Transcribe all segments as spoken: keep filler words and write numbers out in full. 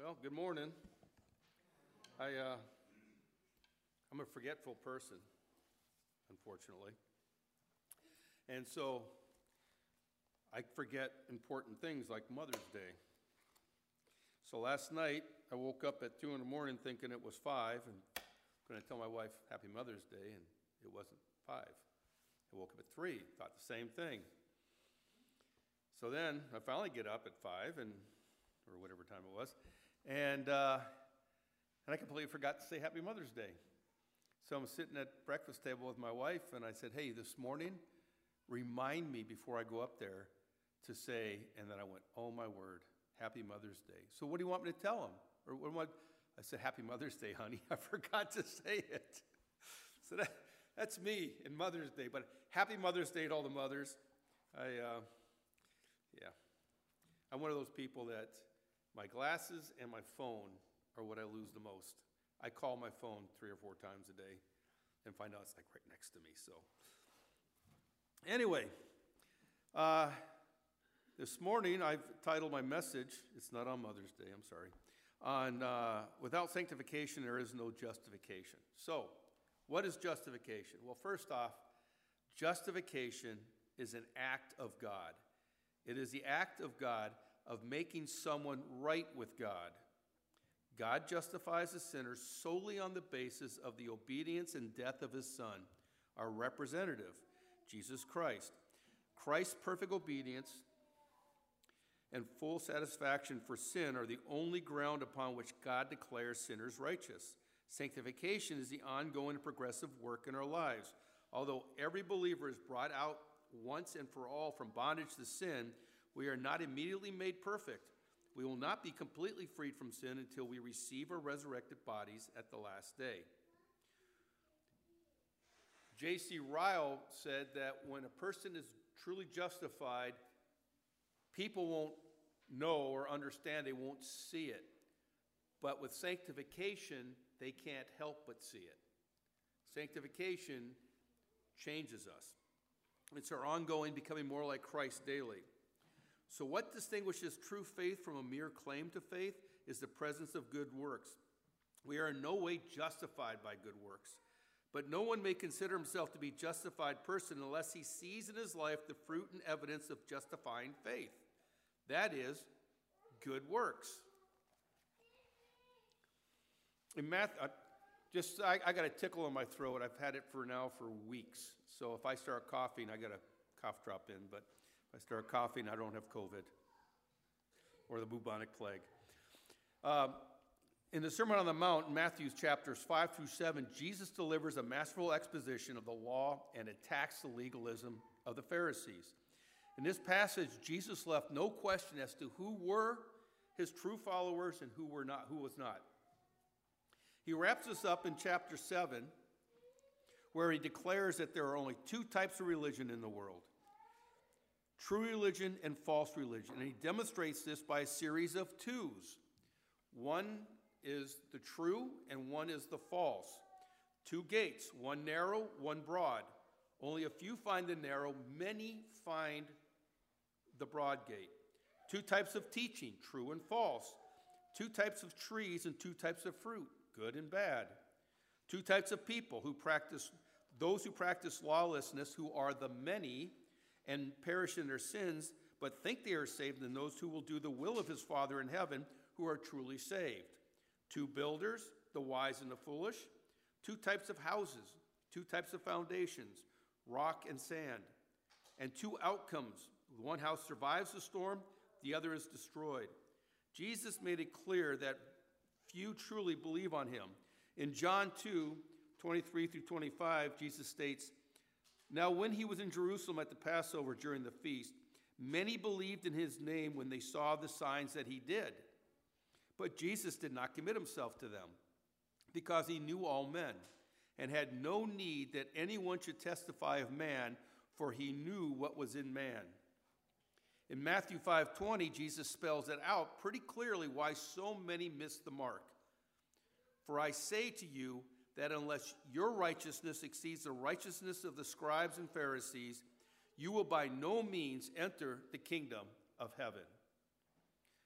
Well, good morning. I, uh, I'm a forgetful person, unfortunately. And so I forget important things like Mother's Day. So last night, I woke up at two in the morning thinking it was five, and I'm going to tell my wife Happy Mother's Day, and it wasn't five. I woke up at three, thought the same thing. So then I finally get up at five, and or whatever time it was, and uh, and I completely forgot to say Happy Mother's Day. So I'm sitting at breakfast table with my wife, and I said, hey, this morning, remind me before I go up there to say, and then I went, oh my word, Happy Mother's Day. So what do you want me to tell him? Or what do I, I said, Happy Mother's Day, honey. I forgot to say it. So that, that's me in Mother's Day. But Happy Mother's Day to all the mothers. I, uh, yeah. I'm one of those people that my glasses and my phone are what I lose the most. I call my phone three or four times a day and find out it's like right next to me. So anyway, uh, this morning I've titled my message, it's not on Mother's Day, I'm sorry, on uh, without sanctification there is no justification. So what is justification? Well, first off, justification is an act of God. It is the act of God of making someone right with God. God justifies a sinner solely on the basis of the obedience and death of his Son, our representative, Jesus Christ. Christ's perfect obedience and full satisfaction for sin are the only ground upon which God declares sinners righteous. Sanctification is the ongoing and progressive work in our lives. Although every believer is brought out once and for all from bondage to sin, we are not immediately made perfect. We will not be completely freed from sin until we receive our resurrected bodies at the last day. J C Ryle said that when a person is truly justified, people won't know or understand, they won't see it. But with sanctification, they can't help but see it. Sanctification changes us. It's our ongoing becoming more like Christ daily. So what distinguishes true faith from a mere claim to faith is the presence of good works. We are in no way justified by good works, but no one may consider himself to be a justified person unless he sees in his life the fruit and evidence of justifying faith. That is, good works. In math, I, just I, I got a tickle in my throat. I've had it for now for weeks. So if I start coughing, I got a cough drop in, but if I start coughing, I don't have COVID or the bubonic plague. Um, in the Sermon on the Mount, Matthew chapters five through seven, Jesus delivers a masterful exposition of the law and attacks the legalism of the Pharisees. In this passage, Jesus left no question as to who were his true followers and who were not, who was not. He wraps us up in chapter seven, where he declares that there are only two types of religion in the world: true religion and false religion. And he demonstrates this by a series of twos. One is the true and one is the false. Two gates, one narrow, one broad. Only a few find the narrow, many find the broad gate. Two types of teaching, true and false. Two types of trees and two types of fruit, good and bad. Two types of people who practice, those who practice lawlessness, who are the many and perish in their sins, but think they are saved, and those who will do the will of his Father in heaven, who are truly saved. Two builders, the wise and the foolish. Two types of houses, two types of foundations, rock and sand. And two outcomes. One house survives the storm, the other is destroyed. Jesus made it clear that few truly believe on him. In John two, twenty-three through twenty-five, Jesus states, now when he was in Jerusalem at the Passover during the feast, many believed in his name when they saw the signs that he did. But Jesus did not commit himself to them, because he knew all men, and had no need that anyone should testify of man, for he knew what was in man. In Matthew five twenty, Jesus spells it out pretty clearly why so many miss the mark. For I say to you that unless your righteousness exceeds the righteousness of the scribes and Pharisees, you will by no means enter the kingdom of heaven.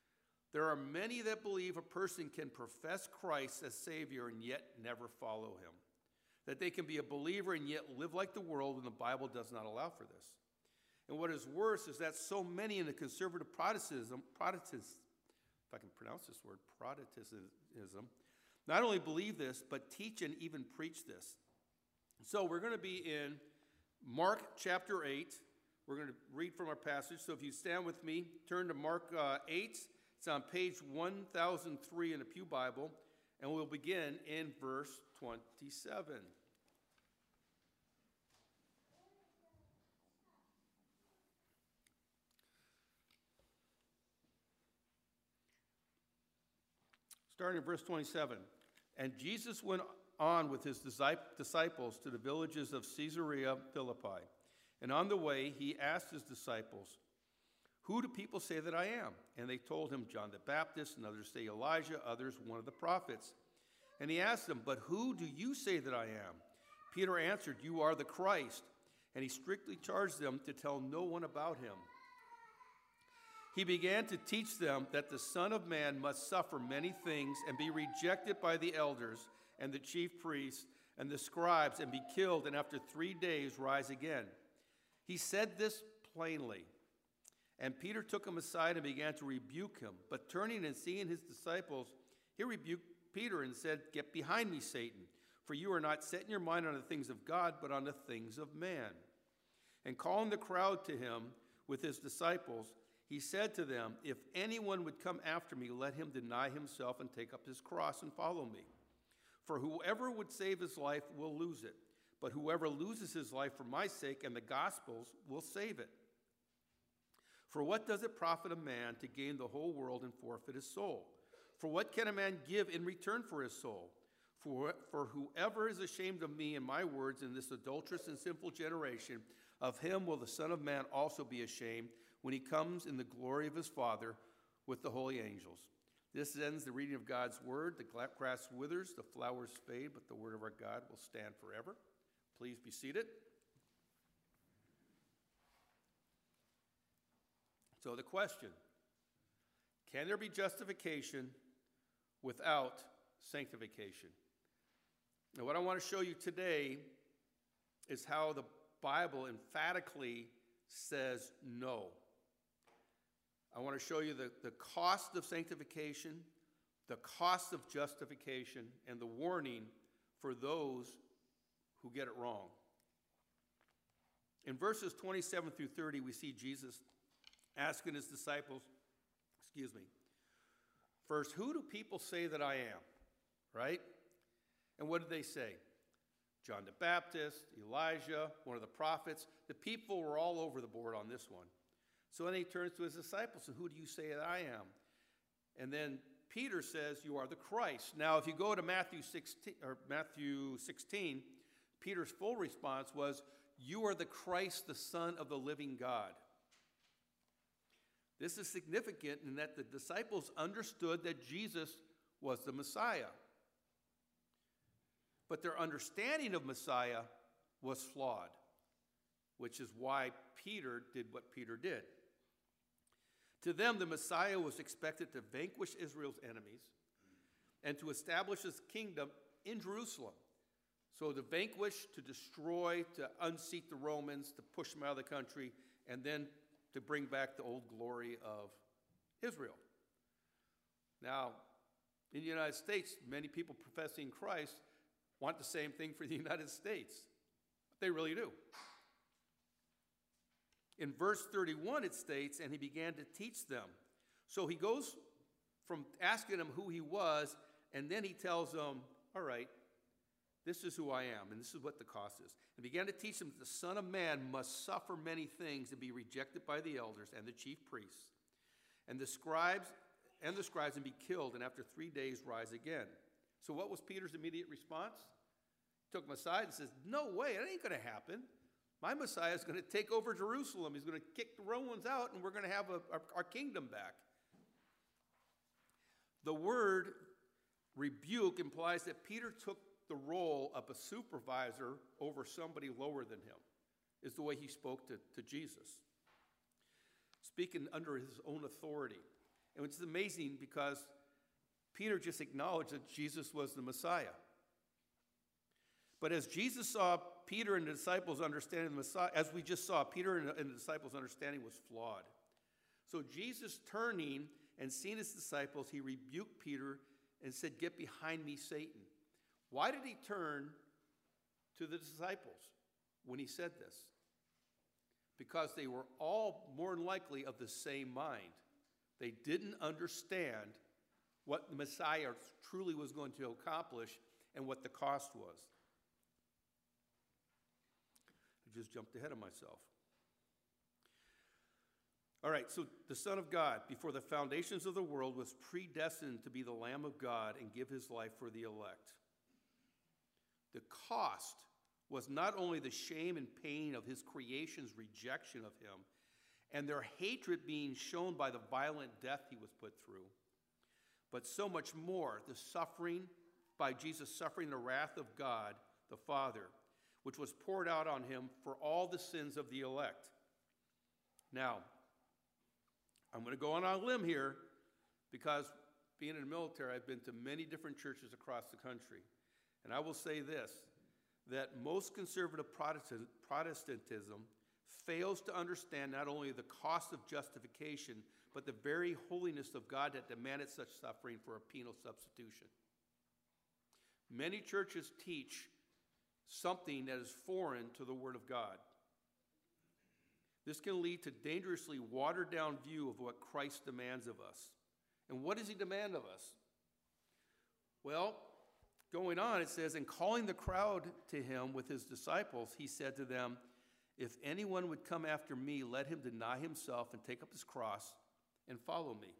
There are many that believe a person can profess Christ as Savior and yet never follow him. That they can be a believer and yet live like the world when the Bible does not allow for this. And what is worse is that so many in the conservative Protestantism, Protestant, if I can pronounce this word, Protestantism, not only believe this, but teach and even preach this. So we're going to be in Mark chapter eight. We're going to read from our passage. So if you stand with me, turn to Mark uh, eight. It's on page one thousand three in the Pew Bible, and we'll begin in verse twenty-seven. Starting in verse twenty-seven. And Jesus went on with his disciples to the villages of Caesarea Philippi. And on the way, he asked his disciples, "Who do people say that I am?" And they told him, "John the Baptist, and others say Elijah, others one of the prophets." And he asked them, "But who do you say that I am?" Peter answered, "You are the Christ." And he strictly charged them to tell no one about him. He began to teach them that the Son of Man must suffer many things and be rejected by the elders and the chief priests and the scribes and be killed, and after three days rise again. He said this plainly. And Peter took him aside and began to rebuke him. But turning and seeing his disciples, he rebuked Peter and said, "Get behind me, Satan, for you are not setting your mind on the things of God, but on the things of man." And calling the crowd to him with his disciples, he said to them, "If anyone would come after me, let him deny himself and take up his cross and follow me. For whoever would save his life will lose it, but whoever loses his life for my sake and the gospel's will save it. For what does it profit a man to gain the whole world and forfeit his soul? For what can a man give in return for his soul? For, for whoever is ashamed of me and my words in this adulterous and sinful generation, of him will the Son of Man also be ashamed when he comes in the glory of his Father with the holy angels." This ends the reading of God's word. The grass withers, the flowers fade, but the word of our God will stand forever. Please be seated. So the question, can there be justification without sanctification? Now, what I want to show you today is how the Bible emphatically says no. I want to show you the, the cost of sanctification, the cost of justification, and the warning for those who get it wrong. In verses twenty-seven through thirty, we see Jesus asking his disciples, excuse me, first, who do people say that I am? Right? And what did they say? John the Baptist, Elijah, one of the prophets. The people were all over the board on this one. So then he turns to his disciples, and who do you say that I am? And then Peter says, "You are the Christ." Now, if you go to Matthew sixteen, or Matthew sixteen, Peter's full response was, "You are the Christ, the Son of the living God." This is significant in that the disciples understood that Jesus was the Messiah. But their understanding of Messiah was flawed, which is why Peter did what Peter did. To them, the Messiah was expected to vanquish Israel's enemies and to establish his kingdom in Jerusalem. So to vanquish, to destroy, to unseat the Romans, to push them out of the country, and then to bring back the old glory of Israel. Now, in the United States, many people professing Christ want the same thing for the United States. They really do. In verse thirty-one, it states, "And he began to teach them." So he goes from asking them who he was, and then he tells them, all right, this is who I am, and this is what the cost is. And began to teach them that the Son of Man must suffer many things and be rejected by the elders and the chief priests, and the scribes, and the scribes, and be killed, and after three days rise again. So what was Peter's immediate response? He took him aside and says, "No way, it ain't going to happen. My Messiah is going to take over Jerusalem. He's going to kick the Romans out, and we're going to have a, our, our kingdom back." The word rebuke implies that Peter took the role of a supervisor over somebody lower than him, is the way he spoke to, to Jesus, speaking under his own authority. And it's amazing because Peter just acknowledged that Jesus was the Messiah. But as Jesus saw Peter and the disciples understanding the Messiah, as we just saw, Peter and the disciples' understanding was flawed. So Jesus turning and seeing his disciples, he rebuked Peter and said, "Get behind me, Satan." Why did he turn to the disciples when he said this? Because they were all more than likely of the same mind. They didn't understand what the Messiah truly was going to accomplish and what the cost was. I just jumped ahead of myself. All right, so the Son of God, before the foundations of the world, was predestined to be the Lamb of God and give his life for the elect. The cost was not only the shame and pain of his creation's rejection of him and their hatred being shown by the violent death he was put through, but so much more, the suffering by Jesus suffering the wrath of God the Father, which was poured out on him for all the sins of the elect. Now, I'm going to go on a limb here because being in the military, I've been to many different churches across the country. And I will say this, that most conservative Protestant, Protestantism fails to understand not only the cost of justification, but the very holiness of God that demanded such suffering for a penal substitution. Many churches teach something that is foreign to the Word of God. This can lead to dangerously watered down view of what Christ demands of us. And what does he demand of us? Well, going on, it says, "And calling the crowd to him with his disciples, he said to them, 'If anyone would come after me, let him deny himself and take up his cross and follow me.'"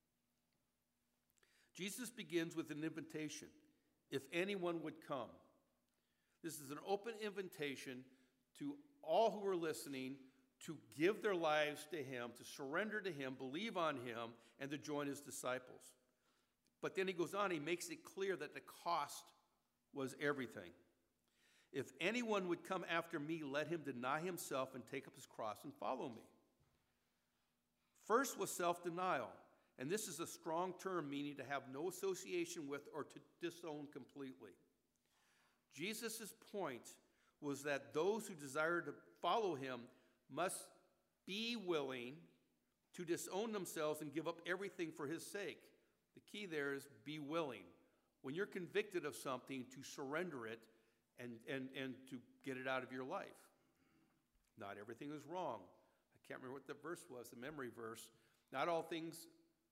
Jesus begins with an invitation. If anyone would come. This is an open invitation to all who are listening to give their lives to him, to surrender to him, believe on him, and to join his disciples. But then he goes on, he makes it clear that the cost was everything. "If anyone would come after me, let him deny himself and take up his cross and follow me." First was self-denial, and this is a strong term meaning to have no association with or to disown completely. Jesus' point was that those who desire to follow him must be willing to disown themselves and give up everything for his sake. The key there is be willing. When you're convicted of something, to surrender it and, and, and to get it out of your life. Not everything is wrong. I can't remember what the verse was, the memory verse. Not all things,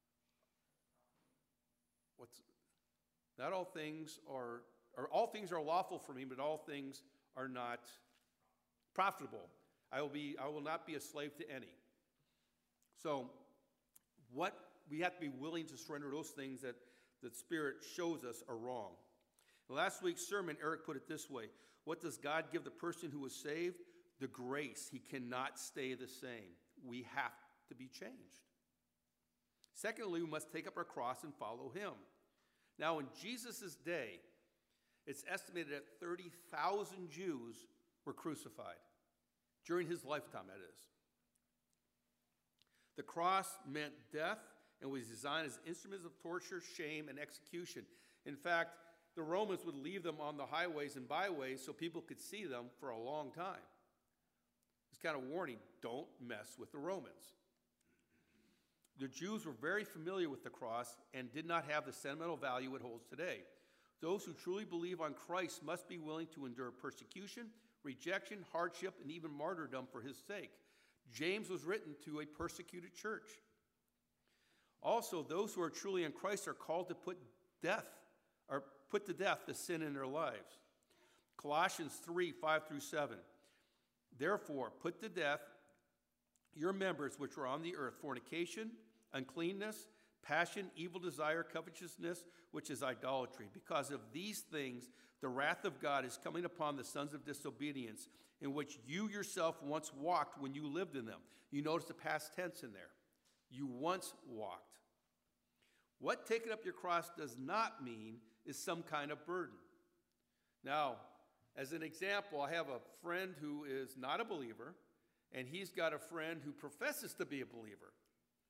what's, not all things are, or all things are lawful for me, but all things are not profitable. I will be, I will not be a slave to any. So, what we have to be willing to surrender those things that the Spirit shows us are wrong. In last week's sermon, Eric put it this way: what does God give the person who is saved? The grace. He cannot stay the same. We have to be changed. Secondly, we must take up our cross and follow him. Now, in Jesus' day, it's estimated that thirty thousand Jews were crucified. During his lifetime, that is. The cross meant death and was designed as instruments of torture, shame, and execution. In fact, the Romans would leave them on the highways and byways so people could see them for a long time. It's kind of a warning, don't mess with the Romans. The Jews were very familiar with the cross and did not have the sentimental value it holds today. Those who truly believe on Christ must be willing to endure persecution, rejection, hardship, and even martyrdom for his sake. James was written to a persecuted church. Also, those who are truly in Christ are called to put death, or put to death the sin in their lives. Colossians three, five through seven. Therefore, put to death your members which are on the earth: fornication, uncleanness, passion, evil desire, covetousness, which is idolatry. Because of these things, the wrath of God is coming upon the sons of disobedience, in which you yourself once walked when you lived in them. You notice the past tense in there. You once walked. What taking up your cross does not mean is some kind of burden. Now, as an example, I have a friend who is not a believer, and he's got a friend who professes to be a believer.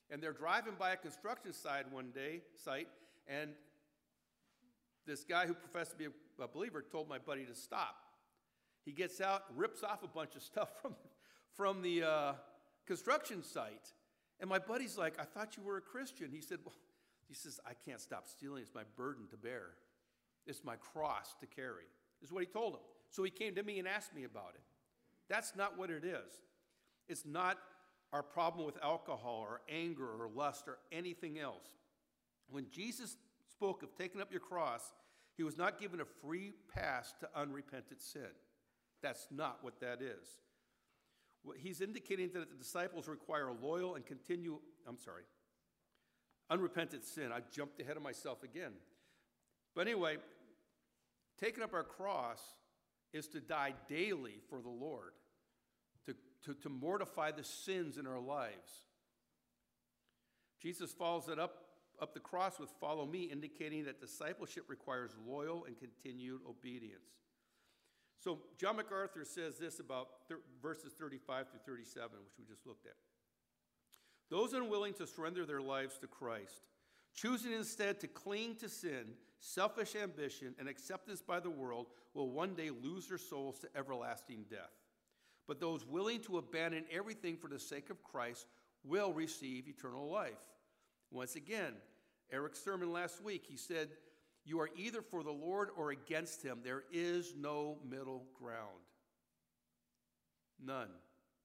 And they're driving by a construction site one day, site, and this guy who professed to be a, a believer told my buddy to stop. He gets out, rips off a bunch of stuff from, from the uh, construction site. And my buddy's like, I thought you were a Christian. He said, well, he says, I can't stop stealing. It's my burden to bear. It's my cross to carry, is what he told him. So he came to me and asked me about it. That's not what it is. It's not our problem with alcohol or anger or lust or anything else. When Jesus spoke of taking up your cross, he was not given a free pass to unrepentant sin. That's not what that is. What he's indicating that the disciples require a loyal and continue, I'm sorry, unrepentant sin. I jumped ahead of myself again. But anyway, taking up our cross is to die daily for the Lord, to, to, to mortify the sins in our lives. Jesus follows it up, up the cross with follow me, indicating that discipleship requires loyal and continued obedience. So John MacArthur says this about thir- verses thirty-five through thirty-seven, which we just looked at. Those unwilling to surrender their lives to Christ, choosing instead to cling to sin, selfish ambition, and acceptance by the world, will one day lose their souls to everlasting death. But those willing to abandon everything for the sake of Christ will receive eternal life. Once again, Eric's sermon last week, he said, you are either for the Lord or against him. There is no middle ground. None.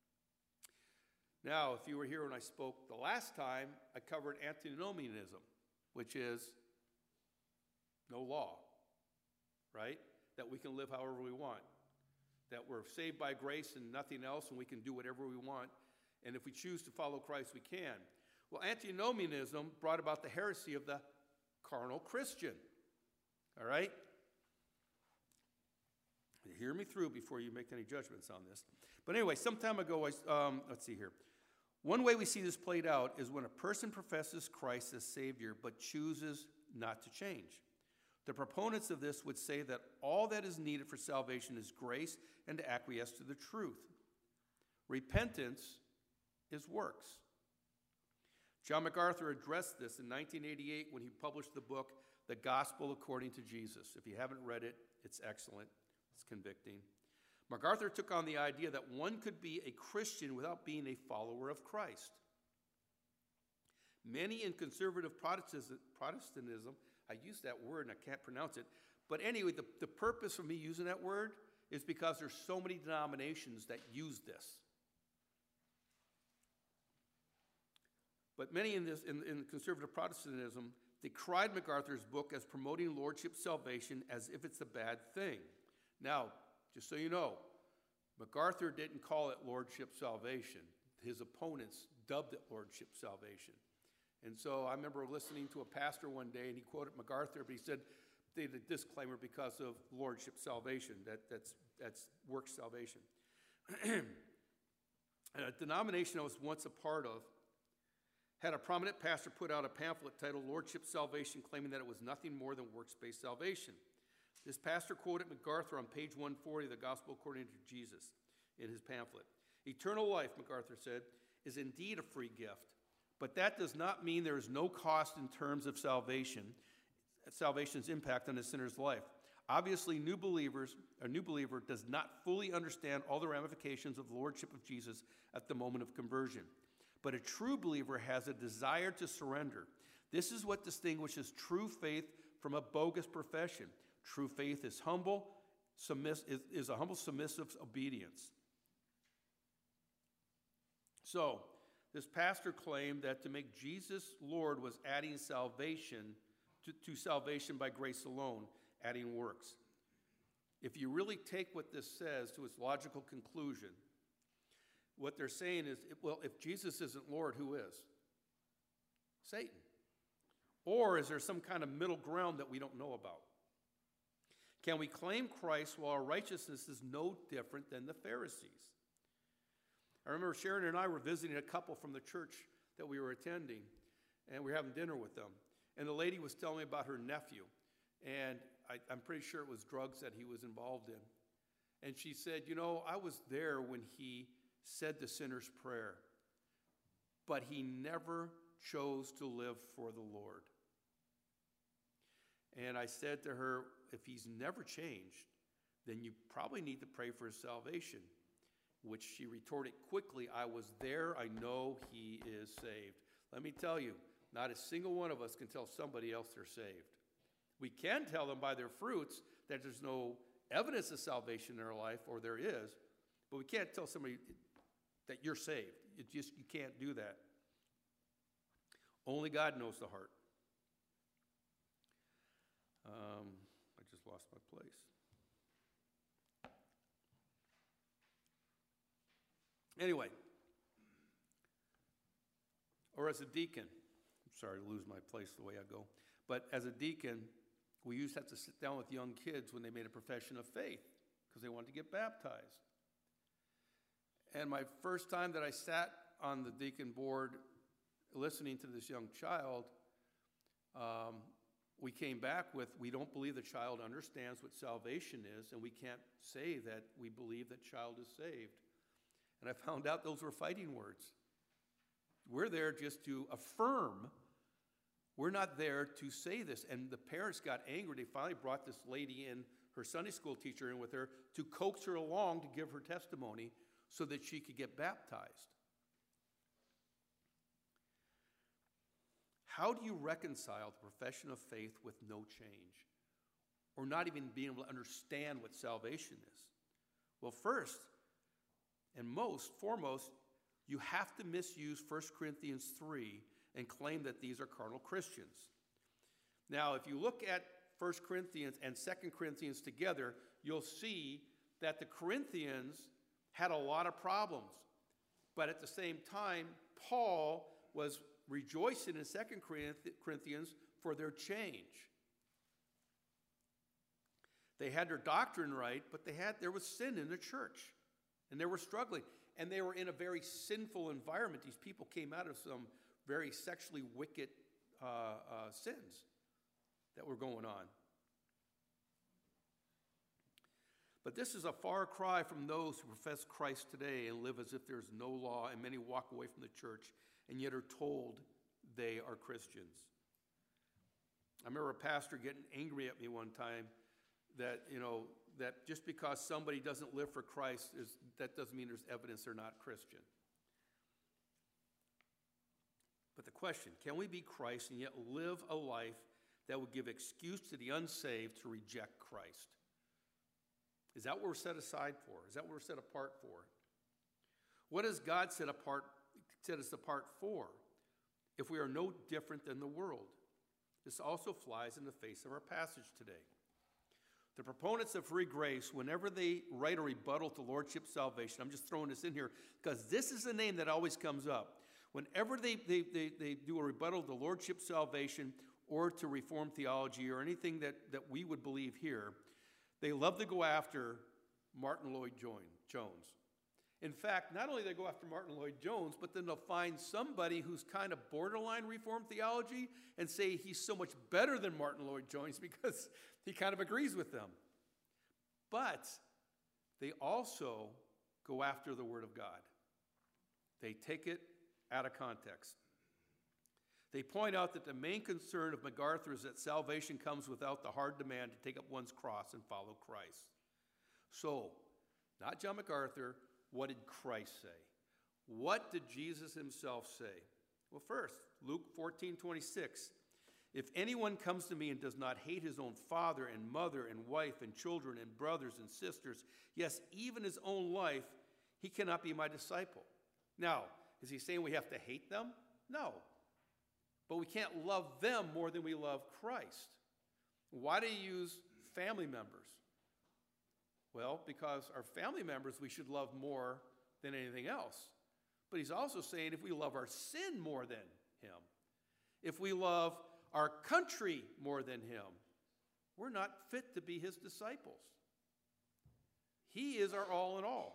Now, if you were here when I spoke the last time, I covered antinomianism, which is no law, right? That we can live however we want. That we're saved by grace and nothing else, and we can do whatever we want. And if we choose to follow Christ, we can. Well, antinomianism brought about the heresy of the carnal Christian. All right? Hear me through before you make any judgments on this. But anyway, some time ago, I, um, let's see here. One way we see this played out is when a person professes Christ as Savior but chooses not to change. The proponents of this would say that all that is needed for salvation is grace and to acquiesce to the truth. Repentance is works. John MacArthur addressed this in nineteen eighty-eight when he published the book, The Gospel According to Jesus. If you haven't read it, it's excellent. It's convicting. MacArthur took on the idea that one could be a Christian without being a follower of Christ. Many in conservative Protestantism, I use that word and I can't pronounce it, but anyway, the, the purpose of me using that word is because there's so many denominations that use this. But many in, this, in, in conservative Protestantism decried MacArthur's book as promoting lordship salvation as if it's a bad thing. Now, just so you know, MacArthur didn't call it lordship salvation. His opponents dubbed it lordship salvation. And so I remember listening to a pastor one day, and he quoted MacArthur, but he said they had a disclaimer because of lordship salvation, that, that's, that's works salvation. A denomination I was once a part of had a prominent pastor put out a pamphlet titled Lordship Salvation, claiming that it was nothing more than works-based salvation. This pastor quoted MacArthur on page one forty of the Gospel According to Jesus in his pamphlet. Eternal life, MacArthur said, is indeed a free gift, but that does not mean there is no cost in terms of salvation, salvation's impact on a sinner's life. Obviously, new believers, a new believer does not fully understand all the ramifications of the lordship of Jesus at the moment of conversion. But a true believer has a desire to surrender. This is what distinguishes true faith from a bogus profession. True faith is humble, submiss- is, is a humble, submissive obedience. So, this pastor claimed that to make Jesus Lord was adding salvation to, to salvation by grace alone, adding works. If you really take what this says to its logical conclusion, what they're saying is, well, if Jesus isn't Lord, who is? Satan. Or is there some kind of middle ground that we don't know about? Can we claim Christ while our righteousness is no different than the Pharisees? I remember Sharon and I were visiting a couple from the church that we were attending, and we were having dinner with them. And the lady was telling me about her nephew, and I, I'm pretty sure it was drugs that he was involved in. And she said, you know, I was there when he said the sinner's prayer, but he never chose to live for the Lord. And I said to her, if he's never changed, then you probably need to pray for his salvation. Which she retorted quickly, I was there, I know he is saved. Let me tell you, not a single one of us can tell somebody else they're saved. We can tell them by their fruits that there's no evidence of salvation in their life, or there is, but we can't tell somebody that you're saved. It just, you can't do that. Only God knows the heart. Um, I just lost my place. Anyway, or as a deacon, I'm sorry to lose my place the way I go, but as a deacon, we used to have to sit down with young kids when they made a profession of faith because they wanted to get baptized. And my first time that I sat on the deacon board listening to this young child, um, we came back with, we don't believe the child understands what salvation is, and we can't say that we believe that child is saved. And I found out those were fighting words. We're there just to affirm. We're not there to say this. And the parents got angry. They finally brought this lady in, her Sunday school teacher in with her, to coax her along to give her testimony so that she could get baptized. How do you reconcile the profession of faith with no change? Or not even being able to understand what salvation is? Well, first, and most, foremost, you have to misuse First Corinthians three and claim that these are carnal Christians. Now, if you look at First Corinthians and Second Corinthians together, you'll see that the Corinthians had a lot of problems. But at the same time, Paul was rejoicing in Second Corinthians for their change. They had their doctrine right, but they had there was sin in the church. And they were struggling. And they were in a very sinful environment. These people came out of some very sexually wicked uh, uh, sins that were going on. But this is a far cry from those who profess Christ today and live as if there's no law, and many walk away from the church and yet are told they are Christians. I remember a pastor getting angry at me one time that, you know, that just because somebody doesn't live for Christ, is, that doesn't mean there's evidence they're not Christian. But the question, can we be Christ and yet live a life that would give excuse to the unsaved to reject Christ? Is that what we're set aside for? Is that what we're set apart for? What has God set apart, set us apart for if we are no different than the world? This also flies in the face of our passage today. The proponents of free grace, whenever they write a rebuttal to lordship salvation, I'm just throwing this in here because this is a name that always comes up. Whenever they, they, they, they do a rebuttal to lordship salvation or to Reformed theology or anything that, that we would believe here, they love to go after Martin Lloyd-Jones. In fact, not only do they go after Martin Lloyd-Jones, but then they'll find somebody who's kind of borderline Reformed theology and say he's so much better than Martin Lloyd-Jones because he kind of agrees with them. But they also go after the Word of God. They take it out of context. They point out that the main concern of MacArthur is that salvation comes without the hard demand to take up one's cross and follow Christ. So, not John MacArthur, what did Christ say? What did Jesus himself say? Well, first, Luke fourteen twenty-six. If anyone comes to me and does not hate his own father and mother and wife and children and brothers and sisters, yes, even his own life, he cannot be my disciple. Now, is he saying we have to hate them? No. But we can't love them more than we love Christ. Why do you use family members? Well, because our family members we should love more than anything else. But he's also saying if we love our sin more than him, if we love our country more than him, we're not fit to be his disciples. He is our all in all.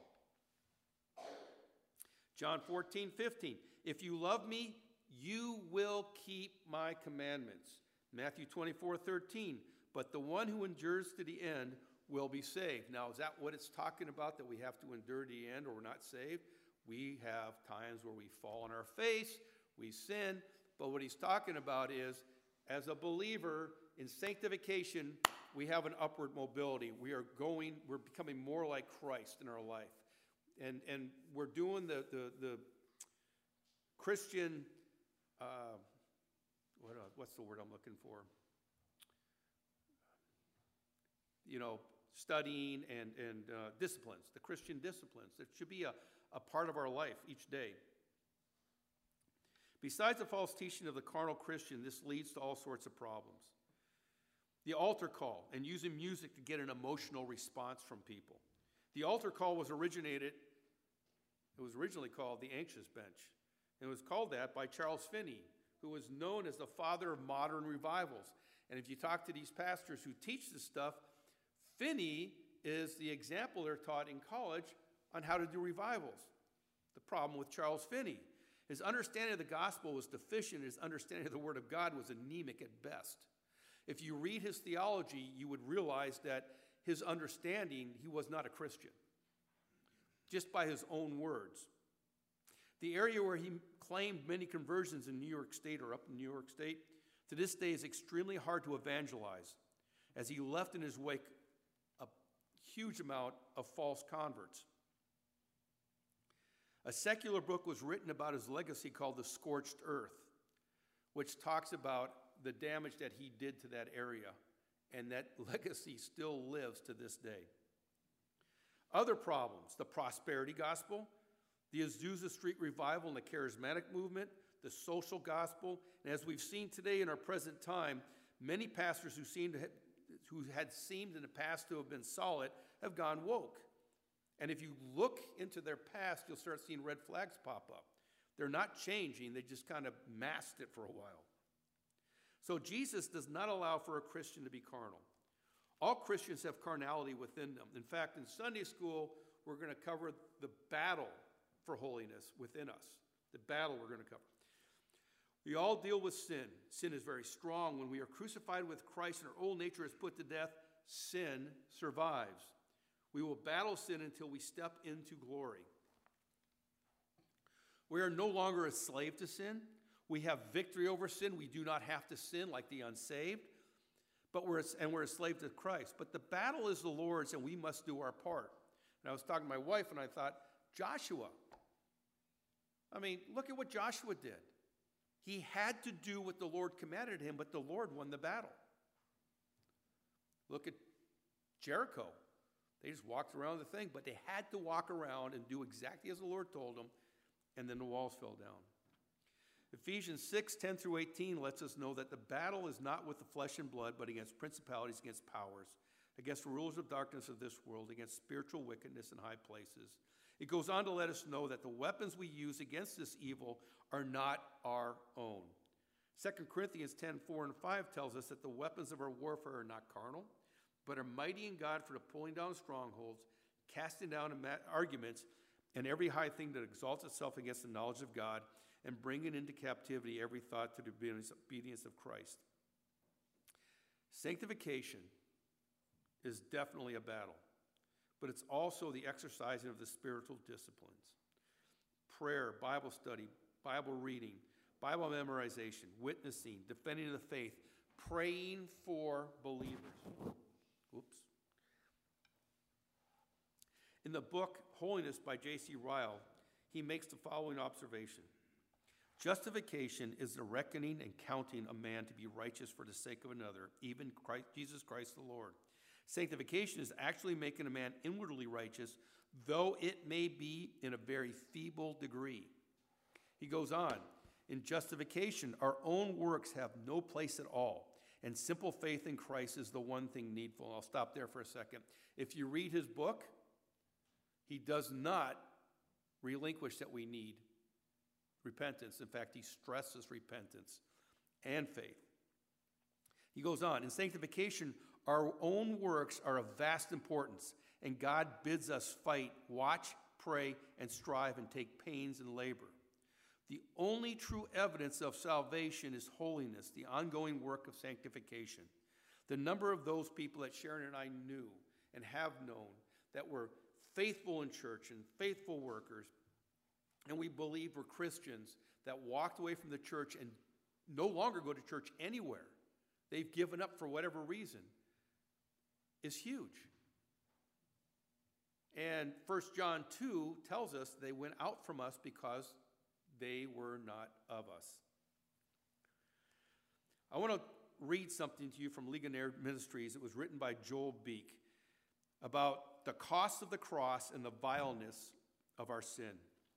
John fourteen fifteen. If you love me, you will keep my commandments. Matthew twenty-four thirteen. But the one who endures to the end will be saved. Now, is that what it's talking about, that we have to endure to the end or we're not saved? We have times where we fall on our face, we sin, But what he's talking about is, as a believer in sanctification, we have an upward mobility. We are going, we're becoming more like Christ in our life. And, and we're doing the, the, the Christian, uh, what, uh, what's the word I'm looking for? You know, studying and, and uh, disciplines, the Christian disciplines. That should be a, a part of our life each day. Besides the false teaching of the carnal Christian, this leads to all sorts of problems. The altar call and using music to get an emotional response from people. The altar call was originated, it was originally called the anxious bench. And it was called that by Charles Finney, who was known as the father of modern revivals. And if you talk to these pastors who teach this stuff, Finney is the example they're taught in college on how to do revivals. The problem with Charles Finney, his understanding of the gospel was deficient. His understanding of the word of God was anemic at best. If you read his theology, you would realize that his understanding, he was not a Christian, just by his own words. The area where he claimed many conversions in New York State or up in New York State, to this day is extremely hard to evangelize, as he left in his wake a huge amount of false converts. A secular book was written about his legacy called The Scorched Earth, which talks about the damage that he did to that area, and that legacy still lives to this day. Other problems, the prosperity gospel, the Azusa Street revival and the charismatic movement, the social gospel, and as we've seen today in our present time, many pastors who, seem to ha- who had seemed in the past to have been solid have gone woke. And if you look into their past, you'll start seeing red flags pop up. They're not changing, they just kind of masked it for a while. So Jesus does not allow for a Christian to be carnal. All Christians have carnality within them. In fact, in Sunday school, we're going to cover the battle for holiness within us. The battle we're going to cover. We all deal with sin. Sin is very strong. When we are crucified with Christ and our old nature is put to death, sin survives. We will battle sin until we step into glory. We are no longer a slave to sin. We have victory over sin. We do not have to sin like the unsaved, but we're, and we're a slave to Christ. But the battle is the Lord's, and we must do our part. And I was talking to my wife, and I thought, Joshua. I mean, look at what Joshua did. He had to do what the Lord commanded him, but the Lord won the battle. Look at Jericho. They just walked around the thing, but they had to walk around and do exactly as the Lord told them, and then the walls fell down. Ephesians six, ten through eighteen lets us know that the battle is not with the flesh and blood, but against principalities, against powers, against the rulers of darkness of this world, against spiritual wickedness in high places. It goes on to let us know that the weapons we use against this evil are not our own. Second Corinthians ten, four and five tells us that the weapons of our warfare are not carnal, but are mighty in God for the pulling down strongholds, casting down arguments, and every high thing that exalts itself against the knowledge of God, and bringing into captivity every thought to the obedience of Christ. Sanctification is definitely a battle, but it's also the exercising of the spiritual disciplines. Prayer, Bible study, Bible reading, Bible memorization, witnessing, defending the faith, praying for believers. Oops. In the book Holiness by J C Ryle, he makes the following observation. Justification is the reckoning and counting a man to be righteous for the sake of another, even Christ, Jesus Christ the Lord. Sanctification is actually making a man inwardly righteous, though it may be in a very feeble degree. He goes on, in justification, our own works have no place at all, and simple faith in Christ is the one thing needful. I'll stop there for a second. If you read his book, he does not relinquish that we need repentance. In fact, he stresses repentance and faith. He goes on, in sanctification, our own works are of vast importance, and God bids us fight, watch, pray, and strive, and take pains and labor. The only true evidence of salvation is holiness, the ongoing work of sanctification. The number of those people that Sharon and I knew and have known that were faithful in church and faithful workers, and we believe were Christians that walked away from the church and no longer go to church anywhere, they've given up for whatever reason, is huge. And First John two tells us they went out from us because they were not of us. I want to read something to you from Ligonier Ministries. It was written by Joel Beek about the cost of the cross and the vileness of our sin.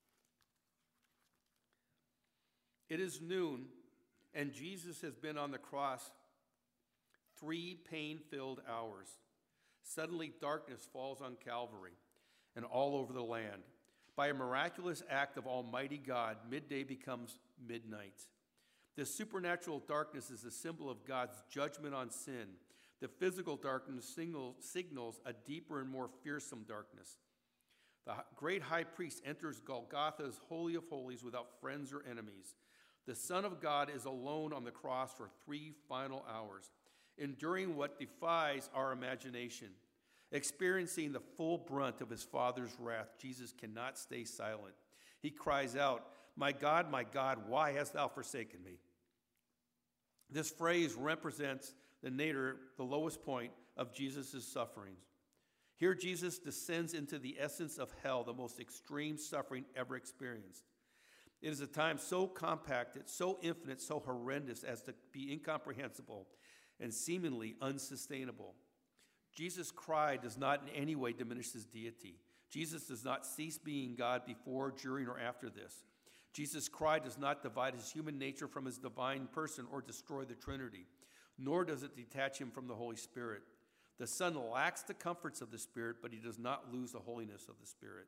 It is noon, and Jesus has been on the cross three pain-filled hours. Suddenly, darkness falls on Calvary and all over the land. By a miraculous act of Almighty God, midday becomes midnight. This supernatural darkness is a symbol of God's judgment on sin. The physical darkness signal, signals a deeper and more fearsome darkness. The great high priest enters Golgotha's Holy of Holies without friends or enemies. The Son of God is alone on the cross for three final hours, enduring what defies our imagination. Experiencing the full brunt of his Father's wrath, Jesus cannot stay silent. He cries out, "My God, my God, why hast thou forsaken me?" This phrase represents the nadir, the lowest point of Jesus' sufferings. Here Jesus descends into the essence of hell, the most extreme suffering ever experienced. It is a time so compacted, so infinite, so horrendous as to be incomprehensible and seemingly unsustainable. Jesus' cry does not in any way diminish his deity. Jesus does not cease being God before, during, or after this. Jesus' cry does not divide his human nature from his divine person or destroy the Trinity, nor does it detach him from the Holy Spirit. The Son lacks the comforts of the Spirit, but he does not lose the holiness of the Spirit.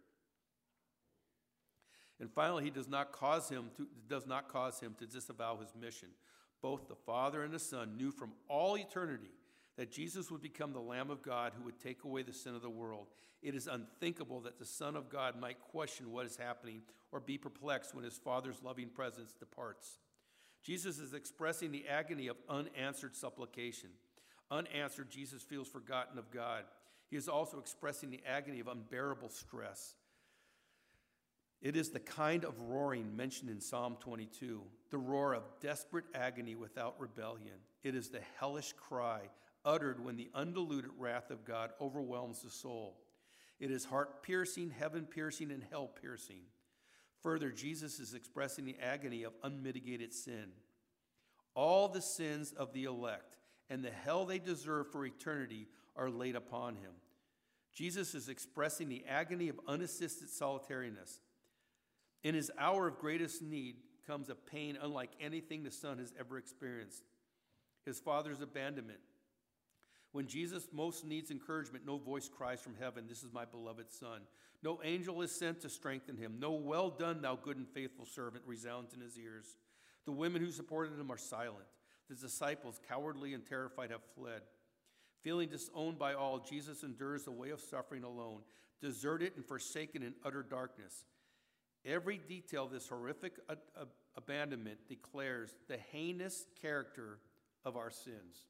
And finally, he does not cause him to, does not cause him to disavow his mission. Both the Father and the Son knew from all eternity that Jesus would become the Lamb of God who would take away the sin of the world. It is unthinkable that the Son of God might question what is happening or be perplexed when his Father's loving presence departs. Jesus is expressing the agony of unanswered supplication. Unanswered, Jesus feels forgotten of God. He is also expressing the agony of unbearable stress. It is the kind of roaring mentioned in Psalm twenty-two, the roar of desperate agony without rebellion. It is the hellish cry uttered when the undiluted wrath of God overwhelms the soul. It is heart-piercing, heaven-piercing, and hell-piercing. Further, Jesus is expressing the agony of unmitigated sin. All the sins of the elect and the hell they deserve for eternity are laid upon him. Jesus is expressing the agony of unassisted solitariness. In his hour of greatest need comes a pain unlike anything the Son has ever experienced. His Father's abandonment. When Jesus most needs encouragement, no voice cries from heaven, "This is my beloved Son." No angel is sent to strengthen him. No "well done, thou good and faithful servant" resounds in his ears. The women who supported him are silent. The disciples, cowardly and terrified, have fled. Feeling disowned by all, Jesus endures the way of suffering alone, deserted and forsaken in utter darkness. Every detail of this horrific a- a- abandonment declares the heinous character of our sins.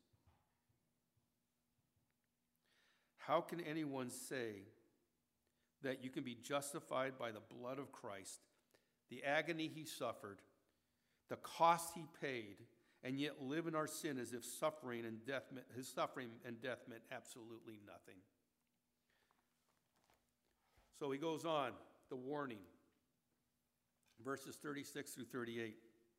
How can anyone say that you can be justified by the blood of Christ, the agony he suffered, the cost he paid, and yet live in our sin as if suffering and death meant, his suffering and death meant absolutely nothing? So he goes on, the warning, verses thirty-six through thirty-eight.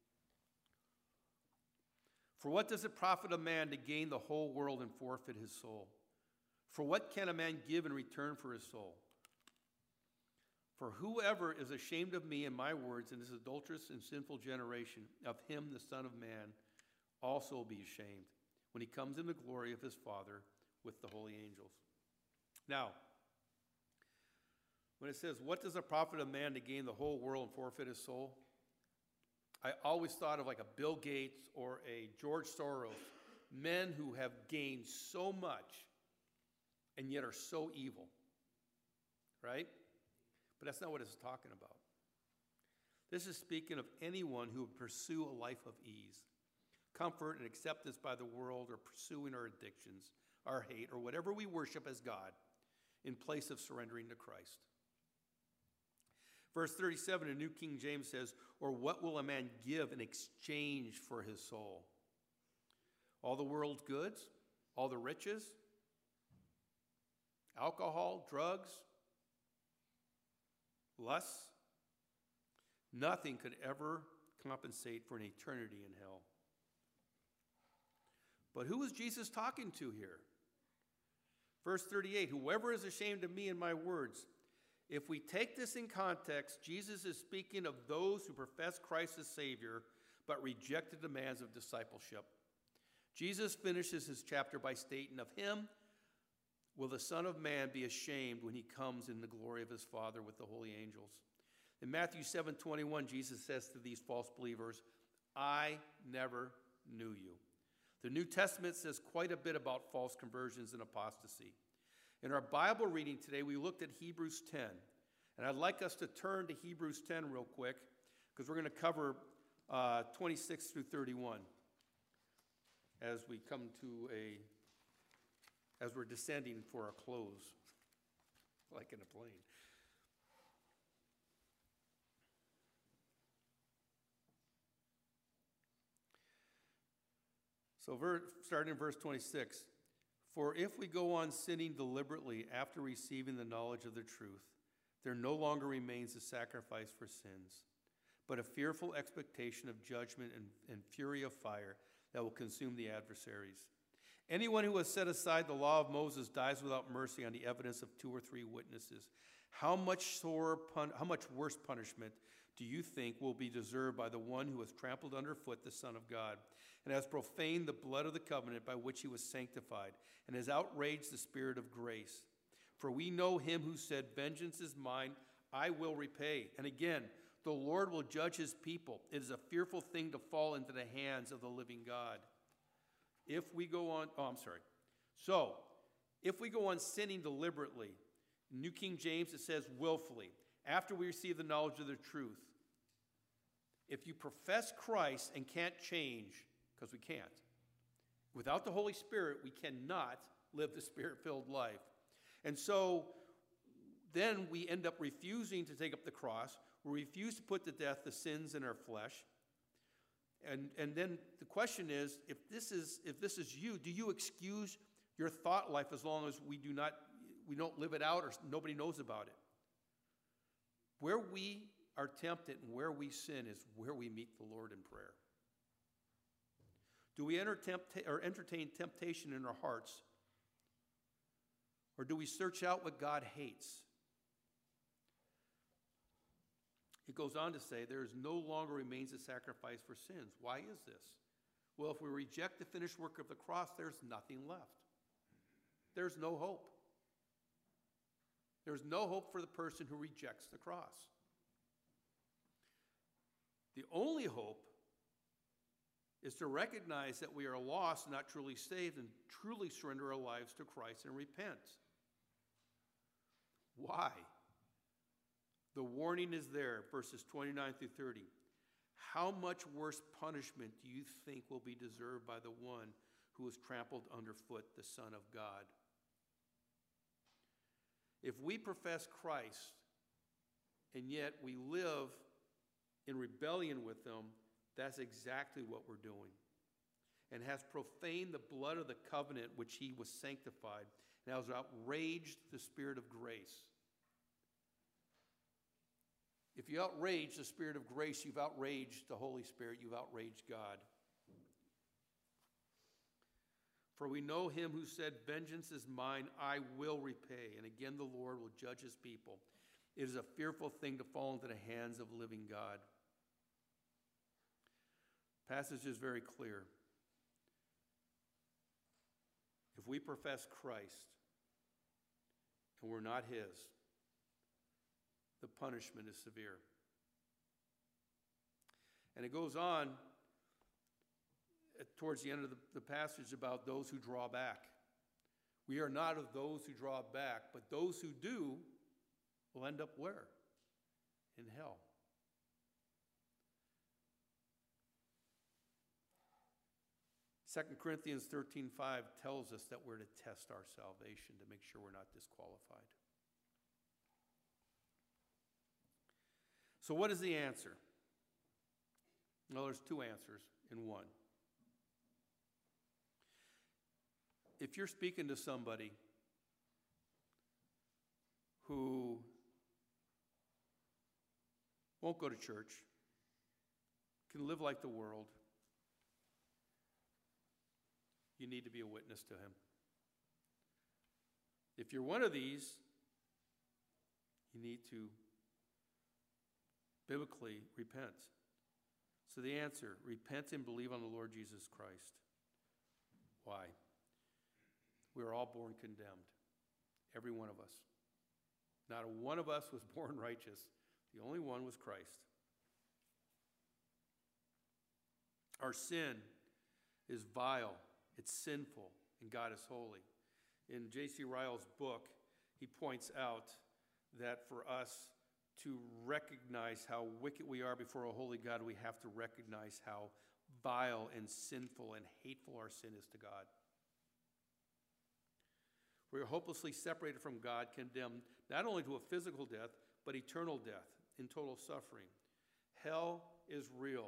For what does it profit a man to gain the whole world and forfeit his soul? For what can a man give in return for his soul? For whoever is ashamed of me and my words in this adulterous and sinful generation, of him the Son of Man also will be ashamed when he comes in the glory of his Father with the holy angels. Now, when it says, what does it profit a man to gain the whole world and forfeit his soul? I always thought of like a Bill Gates or a George Soros, men who have gained so much and yet are so evil, right? But that's not what it's talking about. This is speaking of anyone who would pursue a life of ease, comfort and acceptance by the world, or pursuing our addictions, our hate, or whatever we worship as God in place of surrendering to Christ. Verse thirty-seven in New King James says, or what will a man give in exchange for his soul? All the world's goods? All the riches? Alcohol? Drugs? Lusts? Nothing could ever compensate for an eternity in hell. But who is Jesus talking to here? Verse thirty-eight, whoever is ashamed of me and my words. If we take this in context, Jesus is speaking of those who profess Christ as Savior, but reject the demands of discipleship. Jesus finishes his chapter by stating, of him will the Son of Man be ashamed when he comes in the glory of his Father with the holy angels. In Matthew seven twenty-one, Jesus says to these false believers, I never knew you. The New Testament says quite a bit about false conversions and apostasy. In our Bible reading today, we looked at Hebrews ten. And I'd like us to turn to Hebrews ten real quick, because we're going to cover uh, twenty-six through thirty-one as we come to a, as we're descending for our close, like in a plane. So ver- starting in verse twenty-six, for if we go on sinning deliberately after receiving the knowledge of the truth, there no longer remains a sacrifice for sins, but a fearful expectation of judgment and, and fury of fire that will consume the adversaries. Anyone who has set aside the law of Moses dies without mercy on the evidence of two or three witnesses. How much sore pun- how much worse punishment do you think will be deserved by the one who has trampled underfoot the Son of God, and has profaned the blood of the covenant by which he was sanctified, and has outraged the Spirit of grace? For we know him who said, vengeance is mine, I will repay. And again, the Lord will judge his people. It is a fearful thing to fall into the hands of the living God. If we go on, oh, I'm sorry. So, if we go on sinning deliberately, in New King James it says willfully, after we receive the knowledge of the truth. If you profess Christ and can't change, because we can't, without the Holy Spirit, we cannot live the Spirit-filled life. And so then we end up refusing to take up the cross. We refuse to put to death the sins in our flesh. And, and then the question is, if this is, if this is you, do you excuse your thought life as long as we do not, we don't live it out or nobody knows about it? Where we are tempted and where we sin is where we meet the Lord in prayer. Do we enter tempta- or entertain temptation in our hearts? Or do we search out what God hates? It goes on to say, there is no longer remains a sacrifice for sins. Why is this? Well, if we reject the finished work of the cross, there's nothing left. There's no hope. There's no hope for the person who rejects the cross. The only hope is to recognize that we are lost, not truly saved, and truly surrender our lives to Christ and repent. Why? The warning is there, verses twenty-nine through thirty. How much worse punishment do you think will be deserved by the one who has trampled underfoot the Son of God? If we profess Christ and yet we live in rebellion with him, that's exactly what we're doing. And has profaned the blood of the covenant which he was sanctified, and has outraged the Spirit of grace. If you outrage the Spirit of grace, you've outraged the Holy Spirit, you've outraged God. For we know him who said, vengeance is mine, I will repay. And again, the Lord will judge his people. It is a fearful thing to fall into the hands of living God. Passage is very clear. If we profess Christ and we're not his, the punishment is severe. And it goes on towards the end of the, the passage about those who draw back. We are not of those who draw back, but those who do will end up where? In hell. Second Corinthians thirteen five tells us that we're to test our salvation to make sure we're not disqualified. So what is the answer? Well, there's two answers in one. If you're speaking to somebody who won't go to church, can live like the world, you need to be a witness to him. If you're one of these, you need to biblically repent. So the answer, repent and believe on the Lord Jesus Christ. Why? We are all born condemned, every one of us. Not a one of us was born righteous. The only one was Christ. Our sin is vile, it's sinful, and God is holy. In J C Ryle's book, he points out that for us to recognize how wicked we are before a holy God, we have to recognize how vile and sinful and hateful our sin is to God. We are hopelessly separated from God, condemned not only to a physical death, but eternal death in total suffering. Hell is real.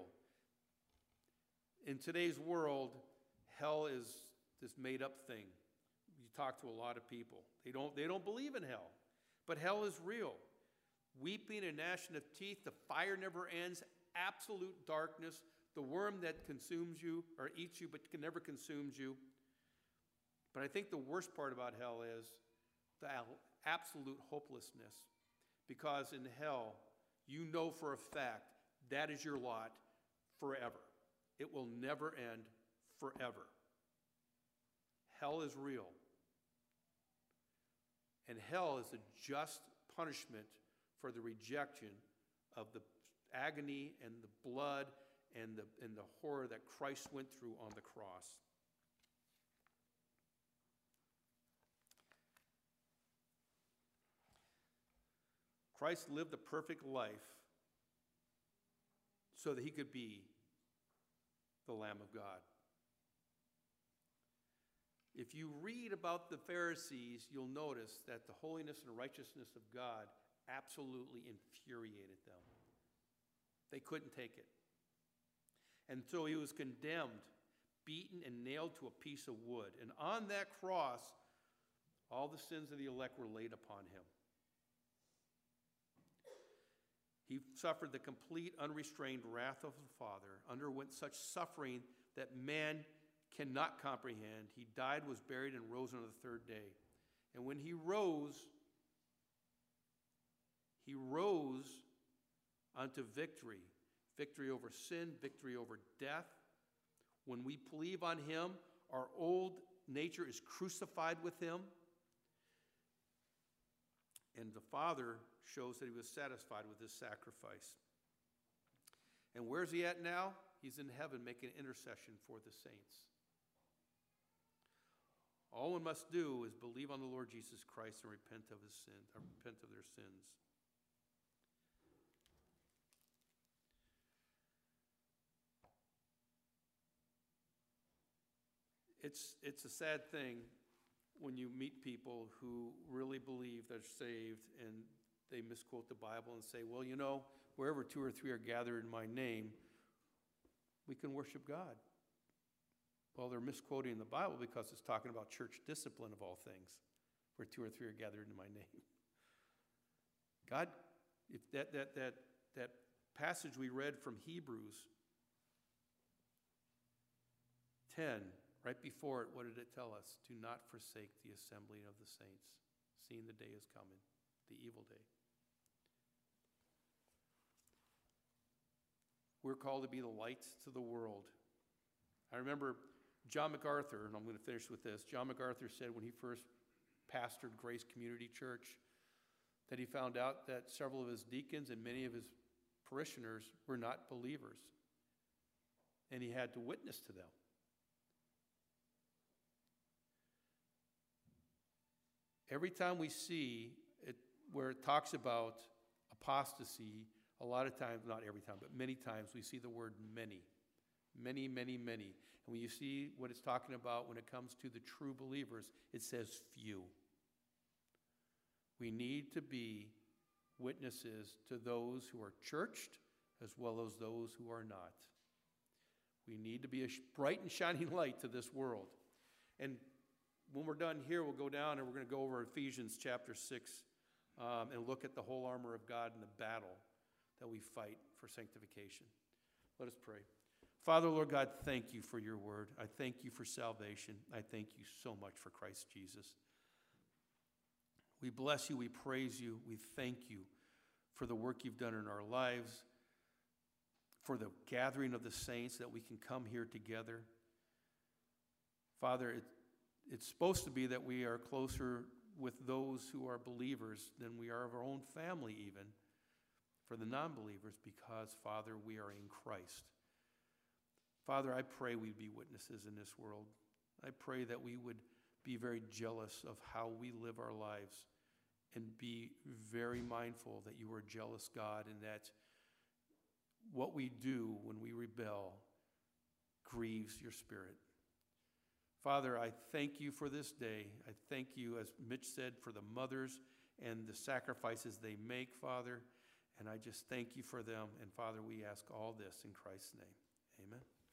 In today's world, hell is this made-up thing. You talk to a lot of people. They don't, they don't believe in hell, but hell is real. Weeping and gnashing of teeth, the fire never ends, absolute darkness, the worm that consumes you or eats you but can never consumes you. But I think the worst part about hell is the absolute hopelessness. Because in hell, you know for a fact that is your lot forever. It will never end forever. Hell is real. And hell is a just punishment for the rejection of the agony and the blood and the, and the horror that Christ went through on the cross. Christ lived a perfect life so that he could be the Lamb of God. If you read about the Pharisees, you'll notice that the holiness and righteousness of God absolutely infuriated them. They couldn't take it. And so he was condemned, beaten, and nailed to a piece of wood. And on that cross, all the sins of the elect were laid upon him. He suffered the complete, unrestrained wrath of the Father, underwent such suffering that man cannot comprehend. He died, was buried, and rose on the third day. And when he rose, he rose unto victory. Victory over sin, victory over death. When we believe on him, our old nature is crucified with him. And the Father shows that he was satisfied with his sacrifice. And where's he at now? He's in heaven making intercession for the saints. All one must do is believe on the Lord Jesus Christ and repent of his sin, or repent of their sins. It's, it's a sad thing when you meet people who really believe they're saved and they misquote the Bible and say, well, you know, wherever two or three are gathered in my name, we can worship God. Well, they're misquoting the Bible because it's talking about church discipline of all things, where two or three are gathered in my name. God, if that, that, that, that passage we read from Hebrews ten, right before it, what did it tell us? Do not forsake the assembling of the saints, seeing the day is coming, the evil day. We're called to be the lights to the world. I remember John MacArthur, and I'm going to finish with this. John MacArthur said when he first pastored Grace Community Church that he found out that several of his deacons and many of his parishioners were not believers. And he had to witness to them. Every time we see it where it talks about apostasy, a lot of times, not every time, but many times, we see the word many. Many, many, many. And when you see what it's talking about when it comes to the true believers, it says few. We need to be witnesses to those who are churched as well as those who are not. We need to be a bright and shining light to this world. And when we're done here, we'll go down and we're going to go over Ephesians chapter six um, and look at the whole armor of God in the battle that we fight for sanctification. Let us pray. Father, Lord God, thank you for your word. I thank you for salvation. I thank you so much for Christ Jesus. We bless you. We praise you. We thank you for the work you've done in our lives, for the gathering of the saints that we can come here together. Father, it, it's supposed to be that we are closer with those who are believers than we are of our own family even, for the non-believers, because, Father, we are in Christ. Father, I pray we'd be witnesses in this world. I pray that we would be very jealous of how we live our lives and be very mindful that you are a jealous God and that what we do when we rebel grieves your spirit. Father, I thank you for this day. I thank you, as Mitch said, for the mothers and the sacrifices they make, Father. And I just thank you for them. And Father, we ask all this in Christ's name. Amen.